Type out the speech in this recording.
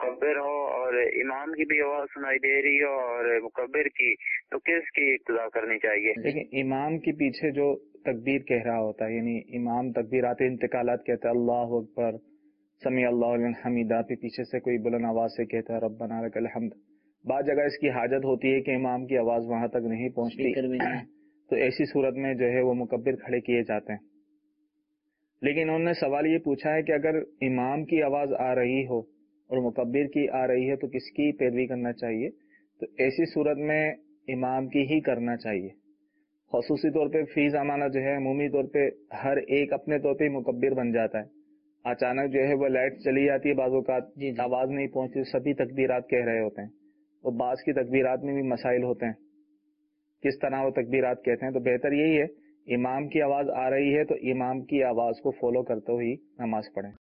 مکبر ہو اور امام کی بھی آواز سنائی دے رہی ہو اور مکبر کی، تو کس کی ابتدا کرنی چاہیے؟ لیکن امام کے پیچھے جو تکبیر کہہ رہا ہوتا ہے، یعنی امام تکبیرات انتقالات کہتا ہے، اللہ اکبر، سمیع اللہ لمن حمیدہ، پہ پیچھے سے کوئی بلند آواز سے کہتا ہے ربنا لک الحمد. بعض جگہ اس کی حاجت ہوتی ہے کہ امام کی آواز وہاں تک نہیں پہنچتی، تو ایسی صورت میں جو ہے وہ مکبر کھڑے کیے جاتے ہیں. لیکن انہوں نے سوال یہ پوچھا ہے کہ اگر امام کی آواز آ رہی ہو اور مکبر کی آ رہی ہے تو کس کی پیروی کرنا چاہیے؟ تو ایسی صورت میں امام کی ہی کرنا چاہیے. خصوصی طور پہ فی زمانہ جو ہے عمومی طور پہ ہر ایک اپنے طور پہ مکبر بن جاتا ہے. اچانک جو ہے وہ لائٹ چلی جاتی ہے، بعض اوقات آواز نہیں پہنچتی، سبھی تکبیرات کہہ رہے ہوتے ہیں، اور بعض کی تکبیرات میں بھی مسائل ہوتے ہیں کس طرح وہ تکبیرات کہتے ہیں. تو بہتر یہی ہے امام کی آواز آ رہی ہے تو امام کی آواز کو فالو کرتے ہوئی نماز پڑھیں.